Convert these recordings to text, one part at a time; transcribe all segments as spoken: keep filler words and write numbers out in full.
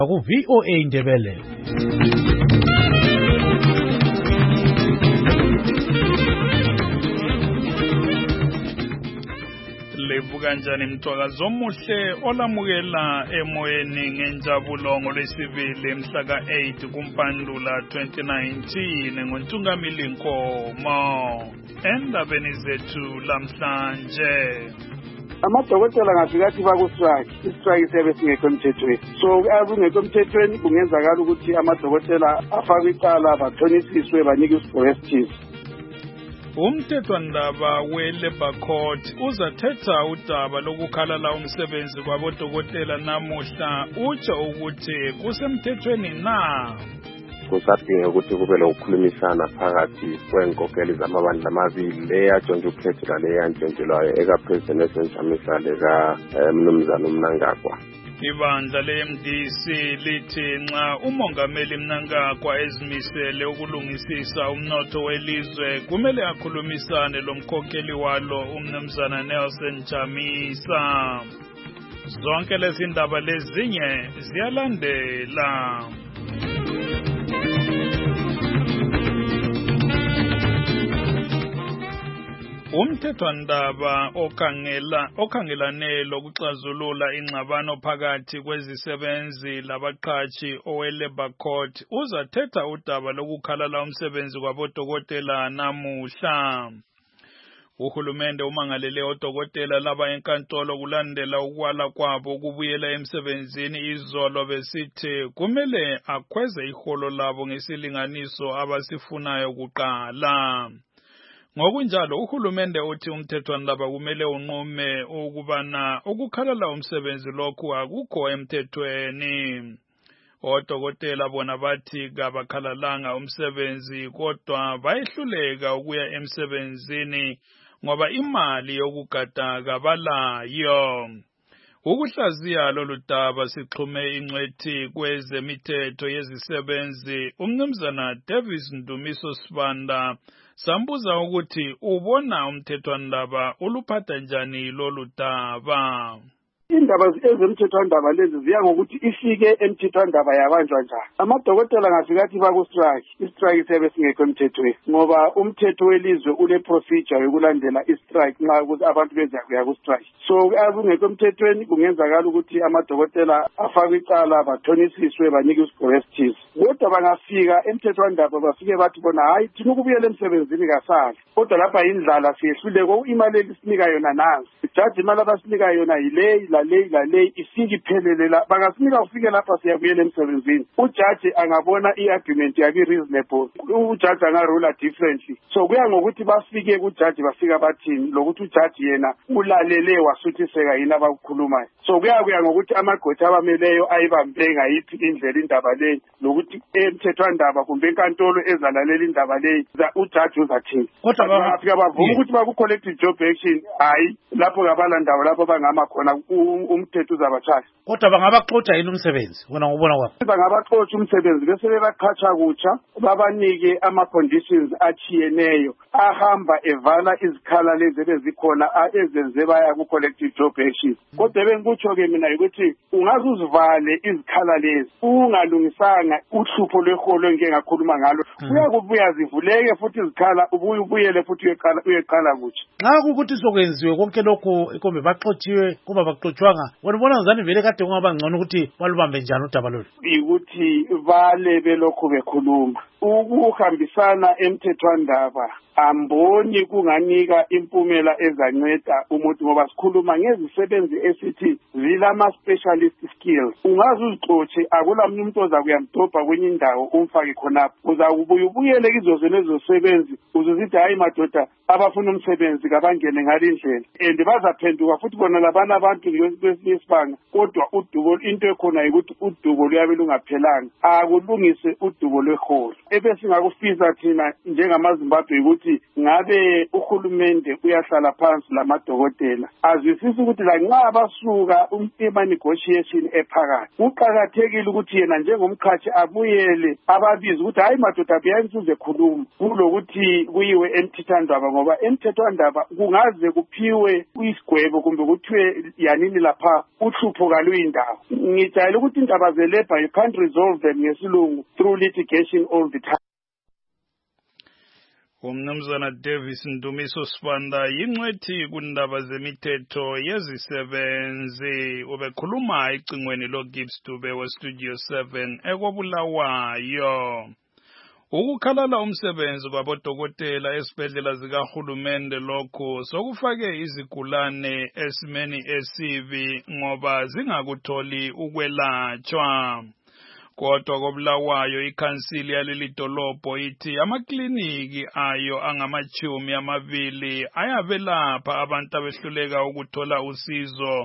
ku V O A Ndebele. Levuka njani mthwakazi omuhle olamukela emoyeni ngenjabulo ngolwesibili mhla ka eight kuMpandula twenty nineteen ngontungamili Nkomo. Endabeni zethu lamhlanje amadokotela ngafikathi bakustrike istrike sebe singekho emthethweni so akungekho emthethweni kungenzakala ukuthi amadokotela afake icala bathonisiswe banikwe isibhorestizi. Umthethwandaba we-Labour Court uzathetha udaba lokukhalala umsebenzi kwabodokotela namuhla utsho ukuthi kusemthethweni na. Kusadinga ukuthi kube lokukhulumisana phakathi kwenkokeli zamabandla amabili leyajonge ukukhetha leyantshontshelwayo eka-President esenjamisa leka Mnumzana uMnangagwa. Ibandla le-M D C lithi nxa umongameli Mnangagwa ezimisele ukulungisisa umnotho welizwe kumele akhulumisane lomkhokheli walo uMnumzana Nelson Chamisa. Zonke lezi ndaba lezinye ziyalandela. Umthethwandaba okhangela okhangelane lokuxazulula ingxabano phakathi kwezisebenzi labaqhashi owe-Labour Court uzathetha udaba lokukhalala umsebenzi kwabodokotela namuhla. Uhulumende umangalele odokotela laba enkantolo kulandela ukwala kwabo ukubuyela emsebenzini izolo besithi kumele akhweze iholo labo ngesilinganiso abasifunayo kuqala. Ngokunjalo uhulumende uthi umthethwandaba kumele unqume ukubana ukukhalala umsebenzi lokhu akukho emthethweni. Odokotela bona bathi kabakhalalanga umsebenzi kodwa bayehluleka ukuya emsebenzini ngoba imali yokugada kabalayo. Ukuhlaziya lolu daba sixhume ingcwethi kwezemithetho yezisebenzi uMnumzana Davis Ndumiso Sibanda sambuza ukuthi ubona umthethwandaba uluphatha njani lolu daba. Indaba ezemthethwandaba lezi ziya ngokuthi ifike emthethwandaba yabanjwa njani. Amadokotela ngafikathi bakustrike istrike sebe singekho emthethweni ngoba umthetho welizwe ule procedure yokulandela istrike nxa ukuthi abantu beziya kuya kustrike. So akungekho emthethweni kungenzakala ukuthi amadokotela afake icala bathonisiswe banikwe isibhorestizi. Kodwa bangafika emthethwandaba bafike bathi bona hayi thina ukubuyela emsebenzini kasali kodwa lapha indlala siyehluleko imali elisinika yona nansi. Ijaji imali abasinika yona yile lale lale ifike iphelele la bangasinika ufike lapha siyabuyela emsebenzini. Ujaji angabona i-argument yakhe reasonable ujaji angarula differently. So kuya ngokuthi bafike kujaji bafika bathini lokuthi ujaji yena ulalele wasuthiseka yini abakukhulumayo. So kuya kuya ngokuthi amagqwetha abameleyo ayibambe ngayiphi indlela indaba leyo lokuthi emthethwandaba kumbe enkantolo ezalalela indaba leyo ujaji uzathini. Kodwa bafika bavuma ukuthi baku-collective job action hayi lapho ngabalandawo lapho bangama khona umthetho uzabathasa. Kodwa bangabaxotsha yini umsebenzi wena ngubona kwakho? Bangabaxotsha umsebenzi bese bebaqhatsha kutsha babanike ama-conditions achiyeneyo ahamba evala izikhala lezi bezikhona ezenze baya ku-collective job action. Kodwa bengikutsho-ke mina ukuthi ungaze uzivale izikhala lezi ungalungisanga uhlupho lweholo engike ngakhuluma ngalo uyakubuya zivuleke futhi izikhala ubuye ubuyele futhi uyeqala kutsha. Nxa kukuthi sokwenziwe konke lokhu kumbe baxotshiwe kumbe baxotshwanga wena ubona ngani vele kade kungaba ngcono ukuthi balubambe njani udaba lolu? Ukuthi bale belokhu bekhuluma ukuhambisana emthethwandaba amboni kunganika impumela ezanceda umuntu ngoba sikhuluma ngezisebenzi esithi zilama specialist skills. Ungaze uzixotshe akula umuntu oza kuyamdobha kwenye indawo umfake khonapho uzakubuya ubuyele kizo lezo zisebenzi uzozithi hayi madoda abafuna umsebenzi kabangene ngalindlela and bazaphenduka futhi bona labana abantu kwesinye isibanga kodwa udubo into ekhona ukuthi udubo luyabe lungaphelanga akulungise udubo lweholo ebesingakufisa thina njengamaZimbabwe ukuthi ngabe uhulumende uyahlala phansi lamadokotela azwisisa ukuthi lanxa abasuka ema negotiation ephakathi kuqakathekile ukuthi yena njengomkhathi abuyele ababizi ukuthi hayi madoda buyani sizekhuluma kulokuthi kuyiwe emthethwandaba ngoba emthethwandaba kungaze kuphiwe isigwebo kumbe kuthiwe yanini lapha uhlupho kaluyindawo. Ngijayele ukuthi indaba zelabor you can't resolve them ngesilungu through litigation all the time. Umnumzana Davis Ndumiso Sibanda yincwethi kundaba zemithetho yezisebenzi ubekhuluma icingweni lo Gibbs Dube we Studio seven ekobulawayo. Ukukhalala umsebenzi kwabodokotela esibhedlela zikahulumende lokho sokufake izigulane esimeni esibi ngoba zingakutholi ukwelatshwa. Kodwa kobulawayo ikhansili yaleli dolobho ithi amakliniki ayo angamachumi amabili ayabelapha abantu abehluleka ukuthola usizo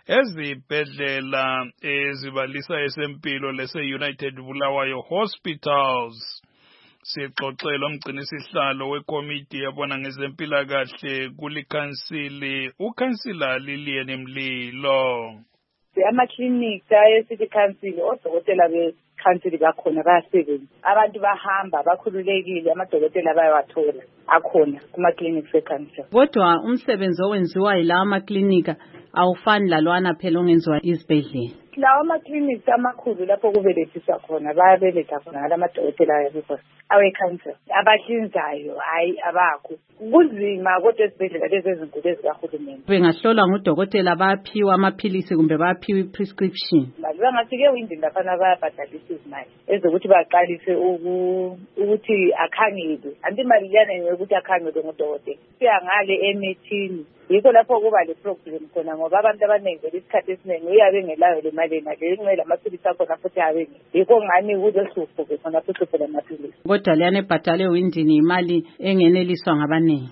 ezibhedlela ezibalisa esempilo lese United Bulawayo Hospitals. Sixoxela umgcinisihlalo wekomiti yabona ngezempilakahle kulikhansili ukhansila Lilian Mlilo. Amaklinika ayesithi council odokotela be-council bakhona bayasebenza. Abantu bahamba bakhululekile amadokotela bayawathola akhona kuma-clinics e-council. Kodwa umsebenzi owenziwa yila amaklinika awufani lalwana phela ongenziwa izibhedlela. Lawa ama-clinics amakhulu lapho kubelethiswa khona bayabeletha khona ngala madokotela ayabikho awe-council abahlinzayo hayi abakho. Kunzima kodwa esibhedlela lezi ezinkulu ezikahulumeni. Bengahlolwa ngudokotela bayaphiwa amaphilisi kumbe bayaphiwa i-prescription. Bangafike windini laphana bayabhadalisa izimali ezokuthi baqalise ukuthi akhangelwe. Anti imali liyana yokuthi akhangelwe ngudokotela. Siya ngale emithini. Yikho lapho kuba le problem khona ngoba abantu abaningi lesikhathi esiningi uyabe ngelayo le mali na le ngela amaphilisi akhona futhi abenge. Yikho ngani kuzohlupho ke khona futhi phela amaphilisi. Kodwa liyana ebhadale windini imali engeneliswa ngabanengi.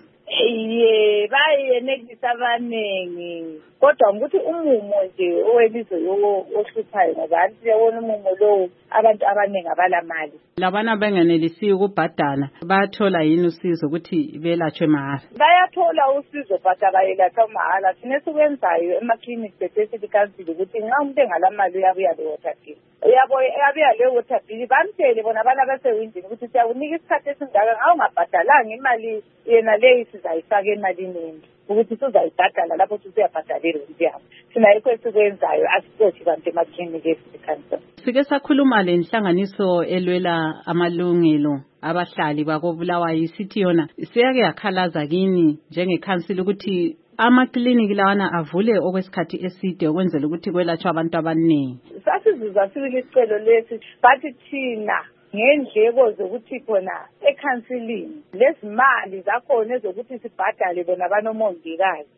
Ye bayenelisa abanengi kodwa ukuthi umumo nje owelizwe ohluphayo ngoba anti yabona umumo lo abantu abanengi abalamali. Labana bengenelisi ukubhadala bayathola yini usizo ukuthi belatshwe mahhala? Bayathola usizo but abayelatshwa mahhala. Thina sikwenzayo ema-clinics esithi council ukuthi nxa umuntu engalamali uyabuya le water bill. Uyabo uyabuya le water bill bamtshele bona abana basewindini ukuthi siyakunika isikhathi esingaka ngawo ungabhadalanga imali yena leyi sizayifaka emalini ukuthi sizayibhadala lapho sizayabhadalela umnyango. Sina yikho esikwenzayo asikothi kanti ema-clinics esikanisa. Sike sakhuluma le nhlanganiso elwela amalungelo abahlali bakobulawayo isithi yona siyake yakhalaza kini njengekhansili ukuthi amakliniki lawana avule okwesikhathi eside ukwenzela ukuthi kwelatshwe abantu abaningi. Sasizizwa sibili isicelo lesi bathi thina ngendleko zokuthi khona ekhansilini lezimali zakhona ezokuthi sibhadale bona banomongikazi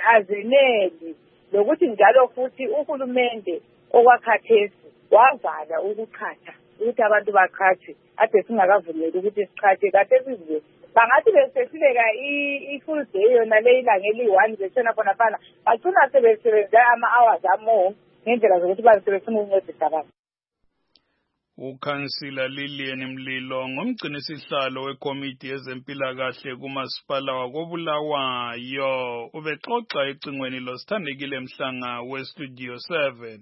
azeneli lokuthi njalo futhi uhulumende okwakhathesi wavala ukuqhatha ukuthi abantu baqhathe ade singakavumeli ukuthi siqhathe kade sizwe bangathi besesileka i-full day yona le ilanga eli-one besena khona phana bagcina sebesebenza ama-hours among ngendlela zokuthi basebefuna ukuncedisa abantu. Ukhansila Lilian Mlilo ngumgcinisihlalo wekomiti yezempilakahle kumasipala wakobulawayo ubexoxa ecingweni losithandekile Mhlanga we-Studio seven.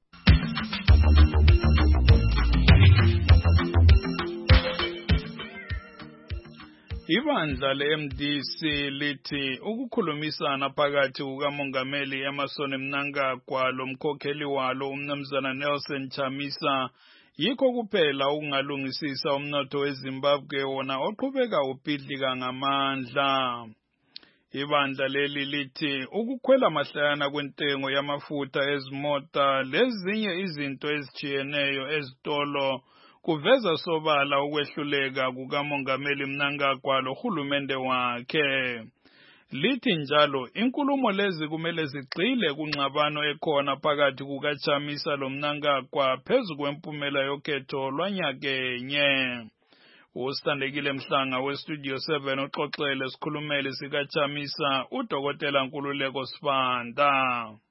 Ibandla le-M D C lithi ukukhulumisana phakathi kukamongameli Emmerson Mnangagwa lomkhokheli walo umnumzana Nelson Chamisa yikho kuphela ukungalungisisa umnotho weZimbabwe wona oqhubeka ubhidlika ngamandla. Ibandla leli lithi ukukhwela mahlayana kwentengo yamafutha ezimota lezinye izinto ezijiyeneyo ezitolo kuveza sobala ukwehluleka kukamongameli Mnangagwa lohulumende wakhe. Lithi njalo inkulumo lezi kumele zigxile kunxabano ekhona phakathi kukaChamisa loMnangagwa phezu kwempumela yokhetho lwanyakenye. Usithandekile Mhlanga we-Studio seven uxoxele sikhulumeli sikaChamisa uDokotela Nkululeko Sibanda.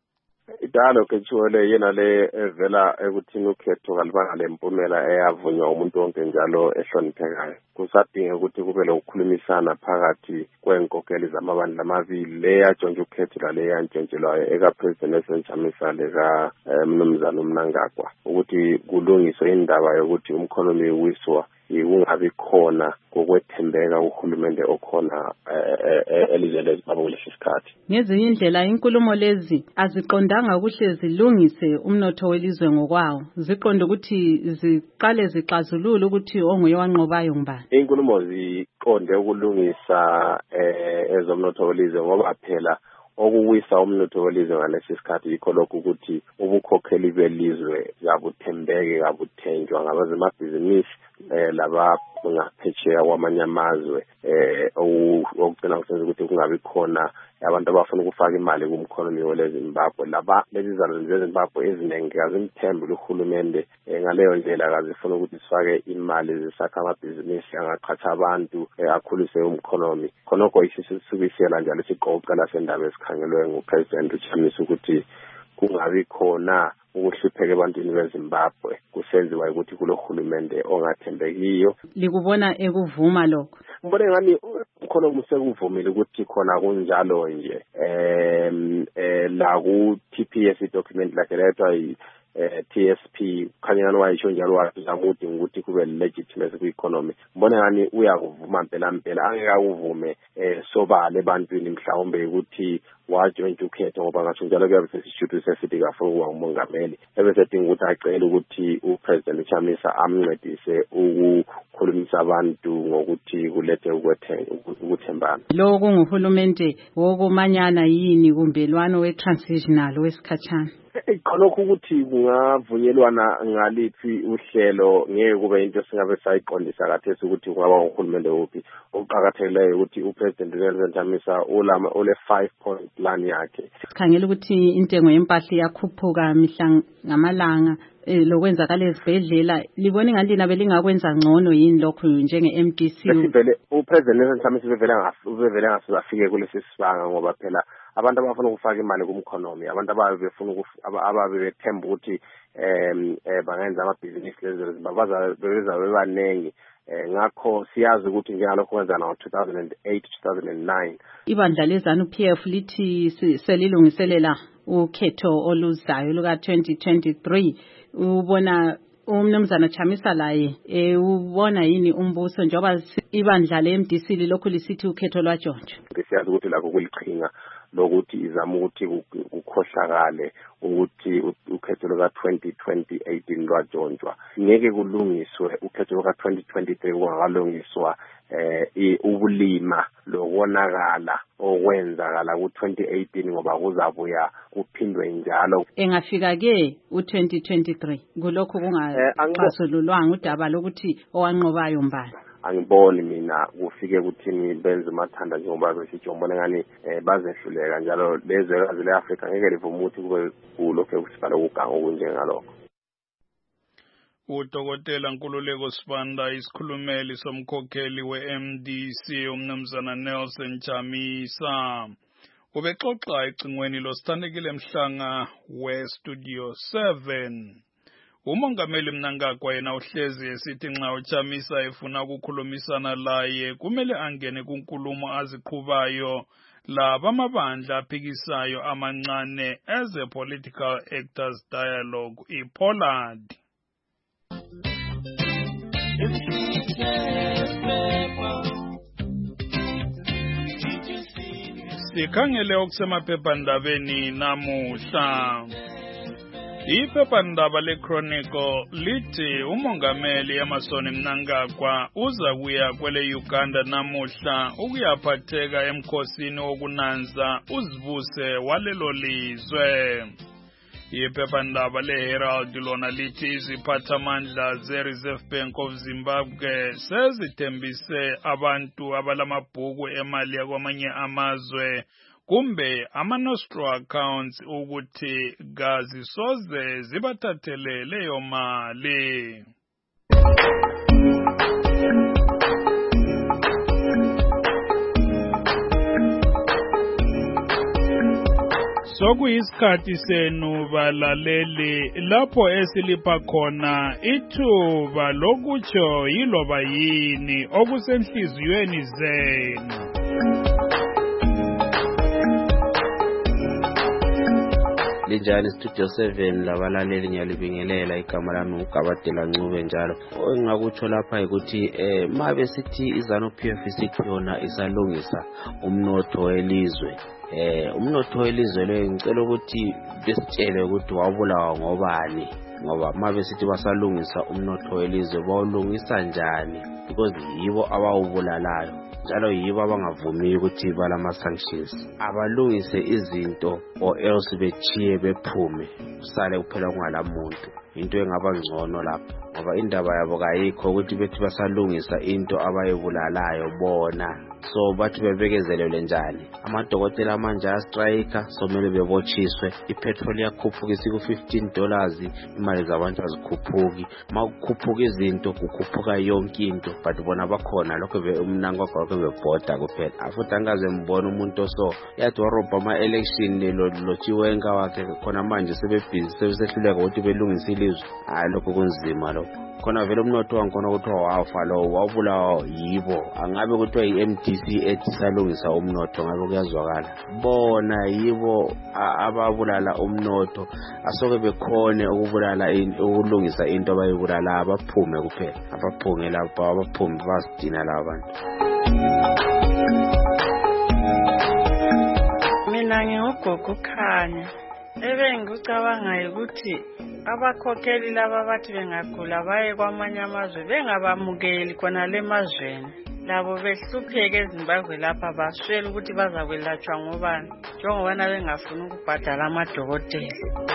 dialogue etshiwele yena le evela ekuthini ukhetho kalibanga lempumela eyavunywa umuntu wonke njalo ehloniphekayo. Kusadinga ukuthi kube lokukhulumisana phakathi kwenkokeli zamabandla amabili le yajonge ukhetho lale yantshontshelwayo eka-President Nelson Chamisa leka Mnumzana uMnangagwa ukuthi kulungiswe indaba yokuthi umkhonomi uwiswa kungabi khona kokwethembeka uhulumende okhona elizweni leZimbabwe kulesi sikhathi. Ngezinye indlela inkulumo lezi aziqondanga kuhle zilungise umnotho welizwe ngokwawo, ziqonda ukuthi ziqale zixazulule ukuthi onguye wanqobayo ngubani. Inkulumo ziqonde ukulungisa ezomnotho welizwe ngoba phela okuwisa umnotho welizwe ngalesi sikhathi yikho lokhu ukuthi ubukhokheli belizwe kabuthembeke kabuthenjwa ngabazemabhizinisi eh laba ngaphetsheya kwamanye amazwe eh okugcina kusenza ukuthi kungabi khona abantu abafuna ukufaka imali kumkhonomi weZimbabwe. Laba lezi zalo zeZimbabwe eziningi azimthembi uhulumende ngaleyo ndlela akazifuna ukuthi sifake imali zisakha amabhizinisi angaqhatsha abantu akhulise umkhonomi. Khonoko isisubisela njalo siqoqela sendaba esikhangelwe nguPresident Chamisa ukuthi kungabi khona ukuhlupheka ebantwini beZimbabwe kusenziwa ukuthi kulohulumende ongathembekiyo. Likubona ekuvuma lokho? Ngibona ngani khona kusekuvumile ukuthi khona kunjalo nje em la ku T P S document lakhe lethwa eh T S P khanyana wayisho njalo wazamudi ukuthi kube legitimacy ku-economy. Ngibona ngani uyakuvuma impela impela angeke uvume eh sobala ebantwini mhlawumbe ukuthi wajoint ukhetho ngoba ngasho njalo kuyabe sesishuthi sesithi kafuna ukuba umongameli ebese dinga ukuthi acele ukuthi uPresident Chamisa amncedise ukukhulumisa abantu ngokuthi kulethe ukuthembana. Lo kunguhulumende wokumanyana yini kumbelwano we-transitional wesikhatshana? Khonokho ukuthi kungavunyelwana ngalithi uhlelo ngeke kube into singabe sayiqondisa kathesi ukuthi kungaba uhulumende wophi. Uqhakatheleyo ukuthi uPresident Nelson Chamisa ulama ole five point plan yakhe. Sikhangela ukuthi intengo yempahla yakhuphuka mihla ngamalanga lokwenzakala ezibhedlela. Libona ngani lina belingakwenza ngcono yini lokho njenge-M D C? Sivele uPresident Nelson Chamisa bevele ngafike ngasifike kulesi sibanga ngoba phela abantu abafuna ukufaka imali kumkhonomi, abantu ababe befuna ababe bethemba ukuthi em bangenza amabhizinisi lezo babaza beza bebanengi. Ngakho siyazi ukuthi njengalokho kwenza na two thousand eight two thousand nine ibandla lezanu P F lithi selilungiselela ukhetho oluzayo luka twenty twenty-three. Ubona umnumzana Chamisa laye eh ubona yini umbuso njengoba ibandla le-M D C lokho lisithi ukhetho lwajontsho? Siyazi ukuthi lakho kulichinga lokuthi izama ukuthi ukhohlakale ukuthi ukhetho luka twenty eighteen lwajontswa. Ngeke kulungiswe ukhetho luka twenty twenty-three kungakalungiswa eh ubulima lokonakala okwenzakala ku twenty eighteen ngoba kuzabuya kuphindwe njalo. Engafika ke u twenty twenty-three kulokho kungaxazululwanga udaba lokuthi owanqobayo mbani? Angiboni mina kufike kuthini benze mathanda njengoba besitsho ngibona ngani bazehluleka njalo lezwekazi leAfrika ngeke livume ukuthi kube kulokho kusibala ukuganga okunjengalokho. uDokotela Nkululeko Sibanda isikhulumeli somkhokheli we-M D C umnumzana Nelson Chamisa ubexoxa ecingweni losithandekile Mhlanga we-Studio seven. Umongameli Mnangagwa yena uhlezi esithi nxa uChamisa efuna ukukhulumisana laye kumele angene kunkulumo aziqhubayo laba amabandla aphikisayo amancane as a political actors dialogue iPollard. Sikhangele okusemaphephandabeni namuhla. Iphephandaba leChronicle lithi umongameli Emmerson Mnangagwa uza kuya kwele Uganda namuhla ukuyaphatheka emkhosini wokunanza uzibuse walelo lizwe. Iphephandaba leHerald lona lithi iziphathamandla ze-Reserve Bank of Zimbabwe sezithembise abantu abalamabhuku emali yakwamanye amazwe kumbe ama-nostro accounts ukuthi gazisoze zibathathele leyo mali. sokuyisikhathi senu balaleli lapho esilipha khona ithuba lokutsho yiloba yini okusenhliziyweni zenu. Linjani Studio seven labalaleli ngiyalibingelela igama lami uGabadela Ncube njalo. Engakutsho lapha ukuthi eh mabe sithi iZanu P F sithi yona isalungisa umnotho welizwe. Eh umnotho welizwe lo ngicela ukuthi besitshele ukuthi wabulawa ngobani, ngoba mabe sithi basalungisa umnotho welizwe bawulungisa njani, because yibo abawubulalayo njalo yibo abangavumi ukuthi balama sanctions. Abalungise izinto or else bechiye bephume usale kuphela kungalamuntu. Into engaba ngcono lapho ngoba indaba yabo kayikho ukuthi bethi basalungisa into abayibulalayo bona. So bathi bebekezelele njani? Amadokotela manje astrike, so mele bebotshiswe. Ipetrol yakhuphuka isiku fifteen dollars, imali zabantu azikhuphuki. Makukhuphuka izinto kukhuphuka yonke into, but bona bakhona lokho umnango kwakho bebhoda kuphela. Afuthi angaze mbona umuntu oso yathi warobha ama election lelo lochiwenga wakhe khona manje sebebhizi sebesehluleka ukuthi belungise ilizwe. Hayi lokho kunzima lokho. Khona vele umnotho wankona ukuthi wafa lo wabulawa yibo. Angabe kuthiwa i-M D C ethi salungisa umnotho ngabe kuyazwakala. Bona yibo ababulala umnotho, asoke bekhone ukubulala ukulungisa into abayibulala abaphume kuphela. Abaphunge lapho abaphume basidina labantu. Mina ngingugogo Khanya. Ebe ngicabanga ukuthi abakhokheli laba bathi bengagula baye kwamanye amazwe bengabamukeli khona lemazweni. Labo behlupheke eZimbabwe lapha baswela ukuthi bazakwelatshwa ngobani njengoba bengafuni ukubhadala amadokotela.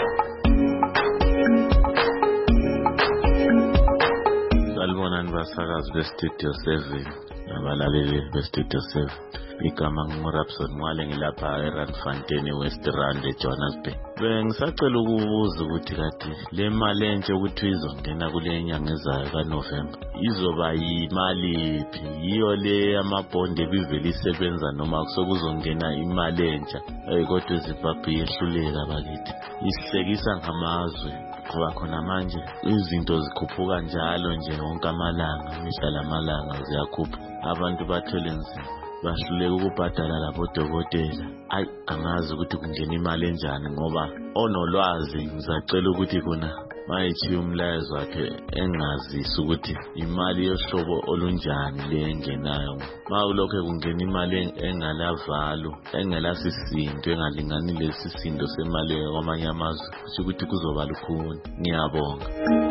Salibonani basakazi beStudio seven nabalaleli beStudio seven. Igama ngumRapson Mwale ngilapha eRandfontein West Rand eJohannesburg. Bengisacela ukubuza ukuthi kati le mali entshe ukuthi izongena kule nyanga ezayo kaNovember izoba yimali iphi? Yiyo le amabond ebivele isebenza noma kusokuzongena imali entsha kodwa iZimbabwe yehluleka bakithi isihlekisa ngamazwe ngoba khona manje izinto zikhuphuka njalo nje wonke amalanga, mihla lamalanga ziyakhupha, abantu bathwele nzima bahluleka ukubhadala labo dokotela. Ayi angazi ukuthi kungena imali enjani ngoba onolwazi ngizacela ukuthi kuna mayithi umlayezo wakhe engazisa ukuthi imali yohlobo olunjani le engenayo. Mawulokho kungena imali engalavalo, engelasisindo, engalingani lesisindo semali kwamanye amazwe, kusho ukuthi kuzoba lukhuni. Ngiyabonga.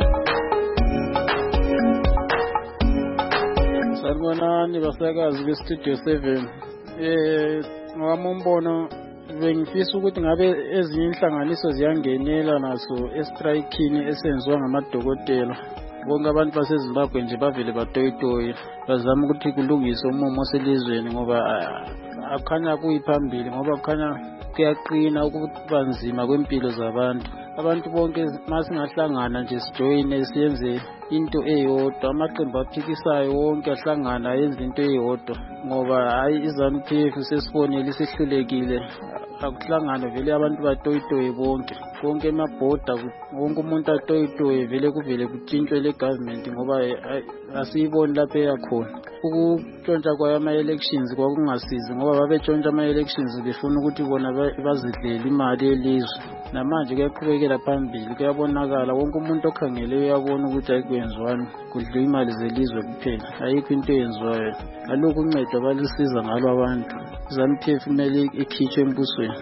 Sanibonani basakazi beStudio seven. Eh ngowami umbono bengifisa ukuthi ngabe ezinye inhlanganiso ziyangenela naso estrikeini esenziwa ngamadokotela. Bonke abantu baseZimbabwe nje bavele batoyitoye bazama ukuthi kulungiswe umumo oselizweni ngoba akukhanya kuyiphambili, ngoba kukhanya kuyaqina ukuba nzima kwempilo zabantu. Abantu bonke masingahlangana nje sijoyine siyenze into eyodwa, amaqembu aphikisayo wonke ahlangana yenza into eyodwa, ngoba hayi iZanu P F sesibonile isihlulekile. Akuhlangana vele abantu batoyitoye bonke bonke emabhoda, wonke umuntu atoyitoye vele kuvele kutshintshwe le government ngoba asiyiboni lapho eyakhona. Ukutshontsha kwayo ama-elections kwakungasizi ngoba babetshontsha ama-elections befuna ukuthi bona bazidlele imali yelizwe. Namanje kuyaqhubekela phambili, kuyabonakala wonke umuntu okhangele uyabona ukuthi ayikwenziwani, kudliwa imali zelizwe kuphela, ayikho into eyenziwayo. Alokhu uncedo balisiza ngalo abantu, iZanu P F kumele ikhitshwe embusweni.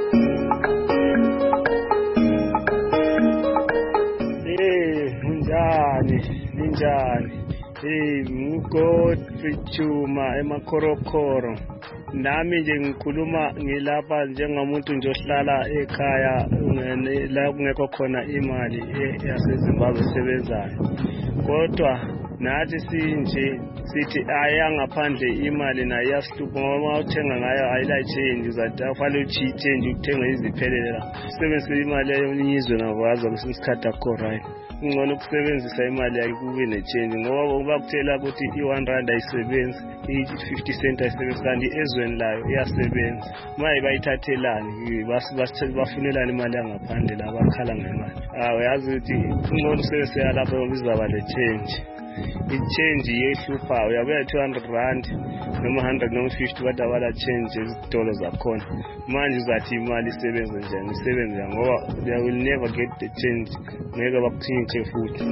Eh unjani linjani? Eh nguGodfrey Chuma eMakhorokhoro. Nami nje ngikhuluma ngilapha njengomuntu nje ohlala ekhaya la kungekho khona imali yaseZimbabwe esebenzayo. Kodwa nathi sinje sithi ayangaphandle imali nayo iyasihlupha ngoba uthenga ngayo ayila change, uzathi afanele uchi change ukuthenga iziphelela. Sebenzisa imali yomnyizwe ngakwazi ngesikhathi akho right. ngcono ukusebenzisa imali yakhe kube ne-change ngoba uba kutshela ukuthi i-one rand ayisebenzi i-fifty cent ayisebenzi kanti ezweni layo iyasebenza maye bayithathelani bafunelani imali yangaphandle la bakhala ngemali awu yazi ukuthi ngcono usebenzisa lapho ngoba izaba le-change i-change yehluphayo uyabuya two hundred rand noma one hundred noma fifty kodwa bala-change ezitolo zakhona manje uzathi imali isebenze njani isebenze njani ngoba they will never get the change ngeke bakutshintshe futhi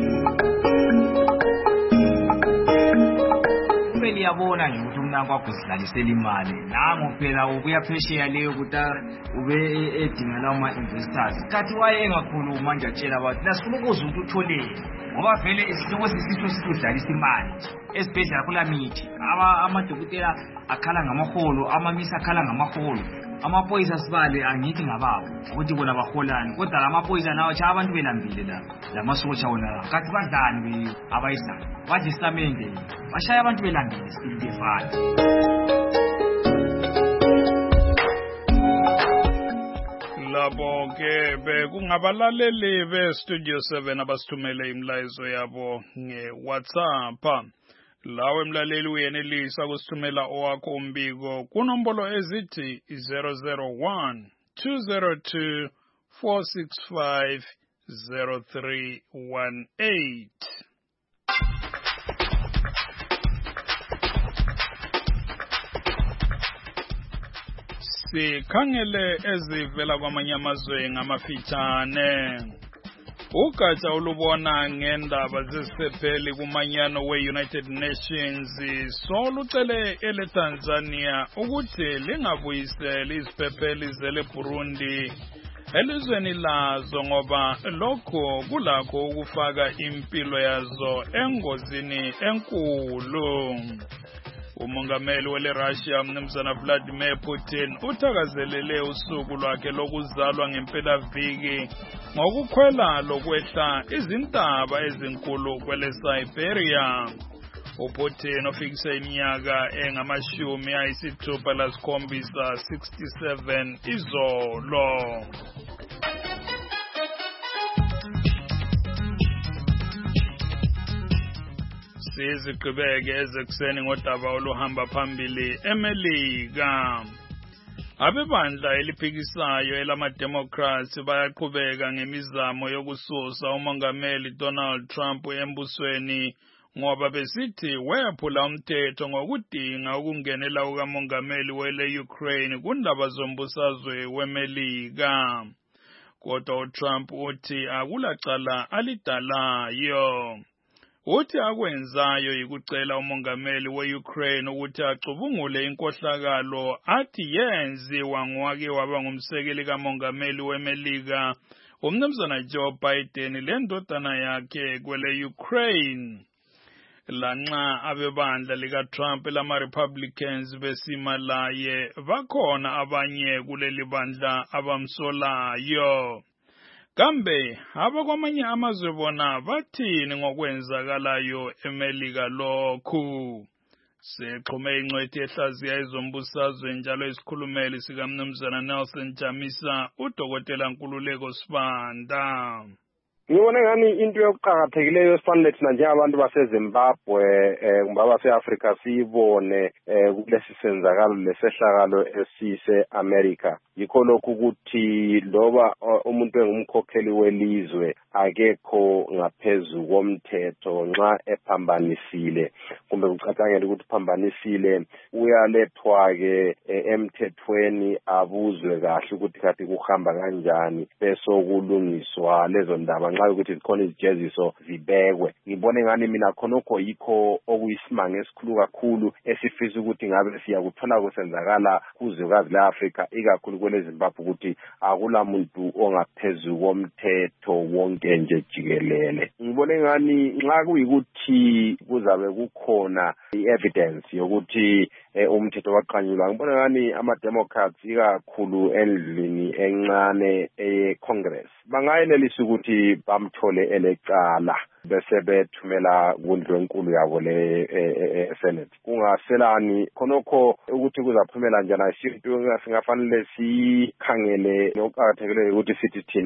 kumele yabona nje ukuthi umnanko wakho sidlalisela imali nango phela ubuya phesheya leyo ukuthi ube edingela ama-investors kathi waye engakhulu manje atshela abantu lasifuna ukuze ukuthi utholele ngoba vele isihloko sisitho sidlalisa imali esibhedlela kula mithi amadokotela akhala ngamaholo amamisa akhala ngamaholo amaphoyisa sibale angithi ngababo ukuthi bona baholani kodwa lamaphoyisa nawo cha abantu belambile la lamasotsha wona kathi badlani abayisana badle isamende bashaya abantu belambile still defana labo ke bekungabalaleli be-Studio seven abasithumele imlayezo yabo nge-WhatsApp. Lawe mlaleli uyenelisa kusithumela owakho umbiko kunombolo ezithi zero zero one two zero two four six five zero three one eight. Sikhangele ezivela kwamanye amazwe ngamafitshane. Ugatsha olubona ngendaba zesiphepeli kumanyano we-United Nations solucele ele Tanzania ukuthi lingabuyiseli isiphepeli zele Burundi elizweni lazo ngoba lokho kulakho ukufaka impilo yazo engozini enkulu. Umongameli wele Russia mnumzana Vladimir Putin uthakazelele usuku lwakhe lokuzalwa ngempelaviki ngokukhwela lokwehla izintaba ezinkulu kwele Siberia. uPutin ofikise iminyaka engamashumi ayisithupha lasikhombisa sixty-seven izolo. Sizigqibeke ezekuseni ngodaba oluhamba phambili eMelika. Abebandla eliphikisayo elama-Democrats bayaqhubeka ngemizamo yokususa umongameli Donald Trump embusweni ngoba besithi wephula umthetho ngokudinga ukungenela ukamongameli wele Ukraine kundaba zombusazwe weMelika. Kodwa uTrump uthi akulacala alidalayo. Uthi akwenzayo yikucela umongameli we-Ukraine ukuthi acubungule inkohlakalo athi yenziwa ngowake waba ngumsekeli kamongameli weMelika umnumzana Joe Biden lendodana yakhe kwele Ukraine. Lanxa abebandla lika-Trump lama-Republicans besima laye bakhona abanye kuleli bandla abamsolayo. Kambe abakwamanye amazwe bona bathini ngokwenzakalayo eMelika lokhu? Sexhume ingcwethi ehlaziya ezombusazwe njalo isikhulumeli sikamnumzana Nelson Jamisa udokotela Nkululeko Sibanda. Ngibona ngani into yokuqhakathekileyo esifanele thina njengabantu baseZimbabwe eh kumbe abase-Afrika siyibone eh kulesi senzakalo lesehlakalo esise America yikho lokhu ukuthi loba umuntu engumkhokheli welizwe akekho ngaphezulu komthetho nxa ephambanisile kumbe kucatshangela ukuthi phambanisile uyalethwa ke emthethweni abuzwe kahle ukuthi kathi kuhamba kanjani bese kulungiswa lezo ndaba nxa ukuthi zikhona izijeziso zibekwe. Ngibone ngani mina khonokho yikho okuyisimanga esikhulu kakhulu esifisa ukuthi ngabe siyakuthola kusenzakala kuzwekazi le-Afrika ikakhulu kwele Zimbabwe ukuthi akula muntu ongaphezulu komthetho wonke nje jikelele. Ngibone ngani nxa kuyikuthi kuzabe kukhona i-evidence yokuthi umthetho waqanyulwa. Ngibone ngani ama-Democrats ikakhulu endlini encane e-Congress bangayenelisa ukuthi bamthole elecala bese bethumela kundlu enkulu yabo le Senate. Kungaselani khonokho ukuthi kuzaphumela njani isinto singafanele sikhangele nokuqhakathekileyo ukuthi sithi thina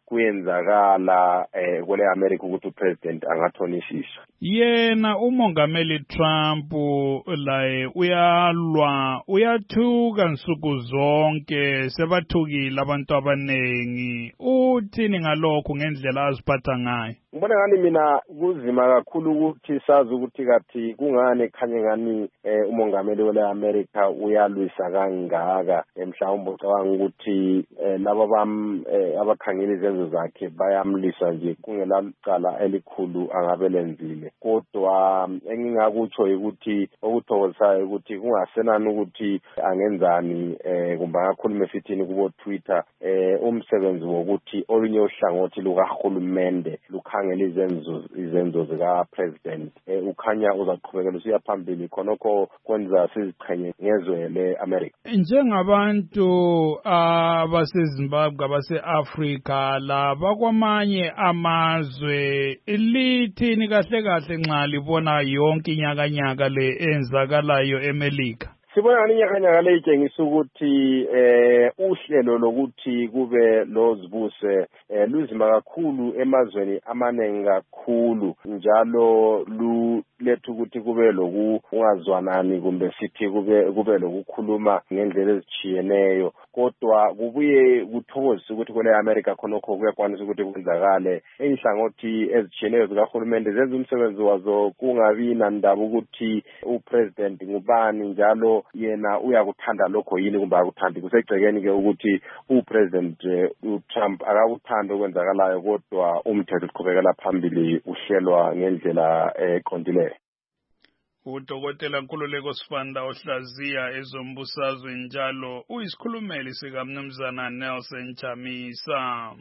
kuyenzakala eh kwele America ukuthi upresident angathonisiswa. Yena umongameli Trump laye uyalwa uyathuka nsuku zonke sebathukile abantu abanengi. Uthini ngalokho ngendlela aziphatha ngayo? Ngibona ngani mina kuzima kakhulu ukuthi sazi ukuthi kathi kungane khanye ngani eh, umongameli wele America uyalwisa kangaka emhlawumbe ucabanga ukuthi eh, laba bam eh, abakhangela izenzo zakhe bayamlisa nje kungela licala elikhulu angabe lenzile. Kodwa engingakutsho ukuthi okuthokozisayo ukuthi kungasenani ukuthi angenzani eh, kumbe akakhulume sithini kubo Twitter eh, umsebenzi wokuthi olunye uhlangothi lukahulumende lukhangela izenzo izenzo zika president eh, ukhanya uzaqhubekela usiya phambili khonokho kwenza siziqhenye ngezwe le America. Njengabantu abaseZimbabwe abase-Africa laba kwamanye amazwe lithini kahle kahle nxa libona yonke inyakanyaka le enzakalayo eMelika? Sibona ngiyakanya le itshengisa ukuthi eh uhlelo lokuthi kube lozibuse eh luzima kakhulu emazweni amanengi kakhulu njalo lu lethu ukuthi kube lokungazwanani kumbe sithi kube kube lokukhuluma ngendlela ezichiyeneyo kodwa kubuye kuthokozisa ukuthi kule America khonokho kuyakwanisa ukuthi kwenzakale inhlangothi ezichiyeneyo zikahulumende zenza umsebenzi wazo kungabi nandaba ukuthi upresident ngubani njalo yena uyakuthanda lokho yini kumbe akuthandi kusegcekeni ke ukuthi upresident uTrump akakuthanda okwenzakalayo kodwa umthetho uqhubekela phambili uhlelwa ngendlela eqondileyo. Udokotela Nkululeko Sifanda ohlaziya ezombusazwe njalo uyisikhulumeli sika Mnumzana Nelson Chamisa.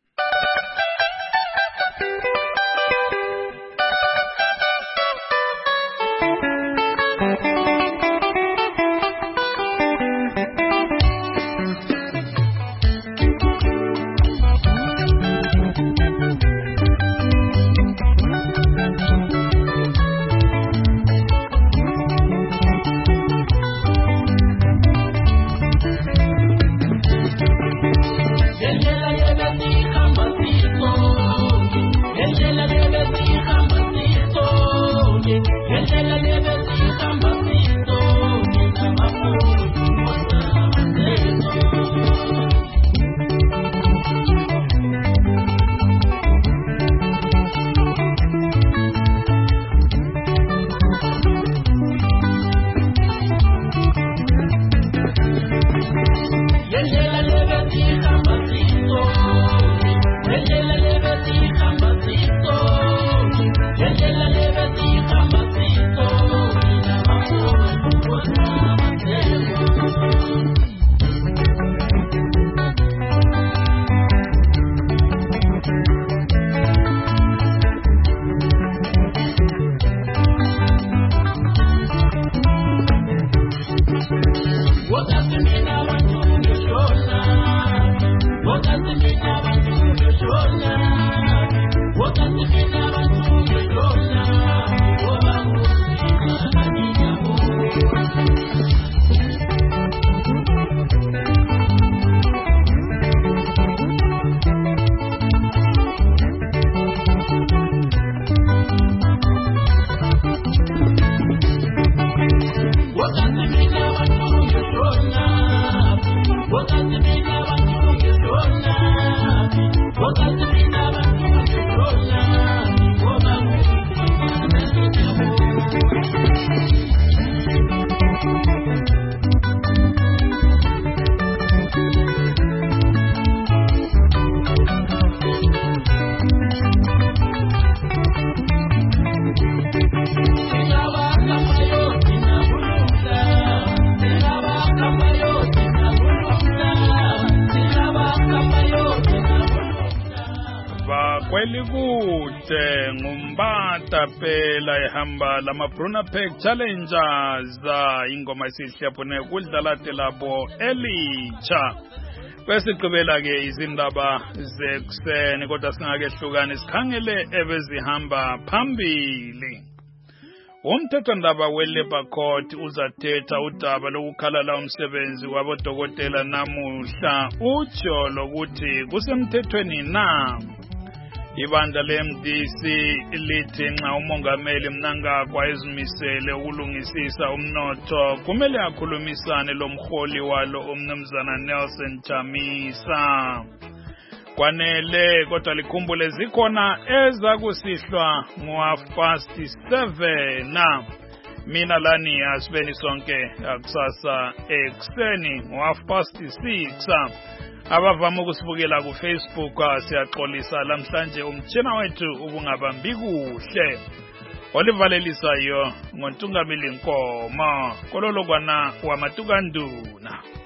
Kwelikude ngumbata phela ehamba lama Bruna Pack Challengers ingoma esihlapune kudlala telabo elitsha bese qhubela ke izindaba zekuseni kodwa singake hlukane sikhangele ebezihamba phambili. umthethwandaba we-Labour Court uzathetha udaba lokukhalala umsebenzi wabodokotela namuhla utsho lokuthi kusemthethweni na. Ibandla le-M D C lithi nxa umongameli Mnangagwa ezimisele ukulungisisa umnotho kumele akhulumisane lomholi walo umnumzana Nelson Chamisa. Kwanele kodwa likhumbule zikhona ezakusihlwa ngo-half past seven na. Mina lani asibeni sonke akusasa ekuseni ngo-half past six. Abavama ukusibukela ku Facebook siyaxolisa lamhlanje umtshina wethu ubungabambi kuhle. Olivalelisayo ngontungamili Nkomo kololokwana wamatukanduna.